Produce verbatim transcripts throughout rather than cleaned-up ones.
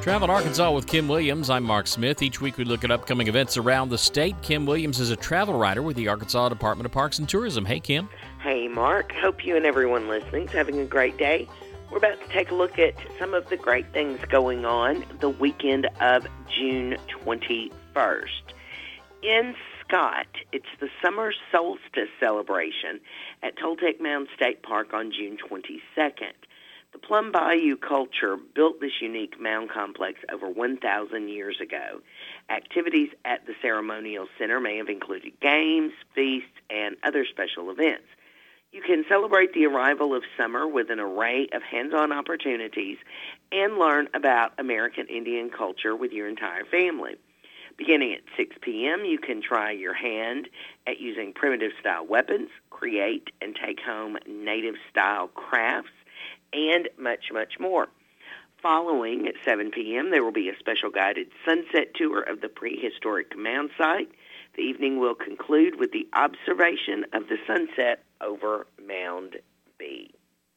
Travel in Arkansas with Kim Williams. I'm Mark Smith. Each week we look at upcoming events around the state. Kim Williams is a travel writer with the Arkansas Department of Parks and Tourism. Hey, Kim. Hey, Mark. Hope you and everyone listening is having a great day. We're about to take a look at some of the great things going on the weekend of June twenty-first. In Scott, it's the summer solstice celebration at Toltec Mound State Park on June twenty-second. The Plum Bayou culture built this unique mound complex over one thousand years ago. Activities at the ceremonial center may have included games, feasts, and other special events. You can celebrate the arrival of summer with an array of hands-on opportunities and learn about American Indian culture with your entire family. Beginning at six p.m., you can try your hand at using primitive-style weapons, create and take home native-style crafts, and much, much more. Following at seven p.m., there will be a special guided sunset tour of the prehistoric mound site. The evening will conclude with the observation of the sunset over Mound B.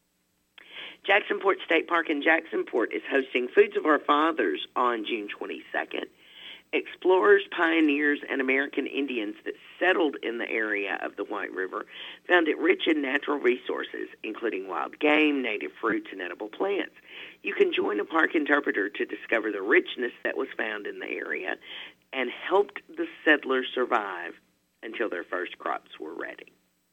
Jacksonport State Park in Jacksonport is hosting Foods of Our Fathers on June twenty-second. Explorers, pioneers, and American Indians that settled in the area of the White River found it rich in natural resources, including wild game, native fruits, and edible plants. You can join a park interpreter to discover the richness that was found in the area and helped the settlers survive until their first crops were ready.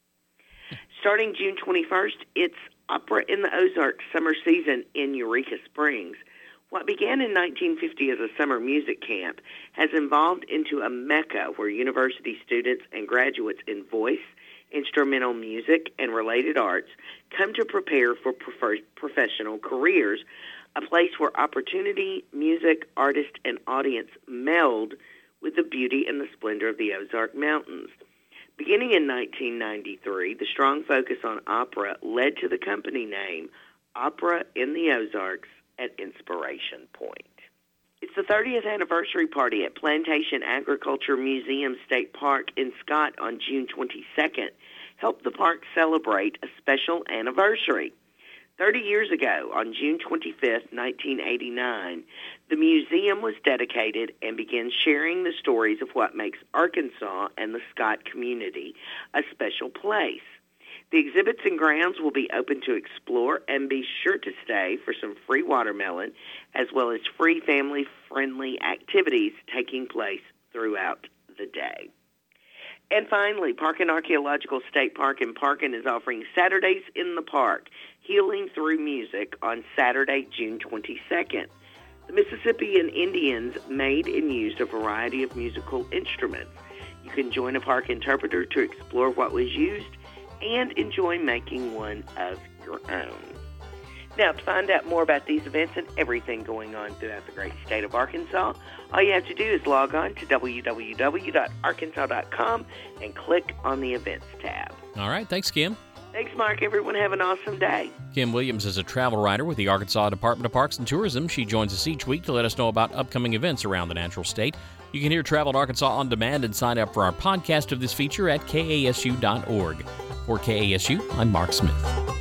Starting June twenty-first, it's Opera in the Ozarks summer season in Eureka Springs. What began in nineteen fifty as a summer music camp has evolved into a mecca where university students and graduates in voice, instrumental music, and related arts come to prepare for prefer- professional careers, a place where opportunity, music, artist, and audience meld with the beauty and the splendor of the Ozark Mountains. Beginning in nineteen ninety-three, the strong focus on opera led to the company name, Opera in the Ozarks, at Inspiration Point. It's the thirtieth anniversary party at Plantation Agriculture Museum State Park in Scott on June twenty-second. Help the park celebrate a special anniversary. Thirty years ago, on June twenty-fifth, nineteen eighty-nine, the museum was dedicated and began sharing the stories of what makes Arkansas and the Scott community a special place. The exhibits and grounds will be open to explore, and be sure to stay for some free watermelon as well as free family-friendly activities taking place throughout the day. And finally, Parkin Archaeological State Park in Parkin is offering Saturdays in the Park, Healing Through Music, on Saturday, June twenty-second. The Mississippian Indians made and used a variety of musical instruments. You can join a park interpreter to explore what was used and enjoy making one of your own. Now, to find out more about these events and everything going on throughout the great state of Arkansas, all you have to do is log on to w w w dot arkansas dot com and click on the Events tab. All right. Thanks, Kim. Thanks, Mark. Everyone have an awesome day. Kim Williams is a travel writer with the Arkansas Department of Parks and Tourism. She joins us each week to let us know about upcoming events around the natural state. You can hear Travel in Arkansas on demand and sign up for our podcast of this feature at k a s u dot org. For K A S U, I'm Mark Smith.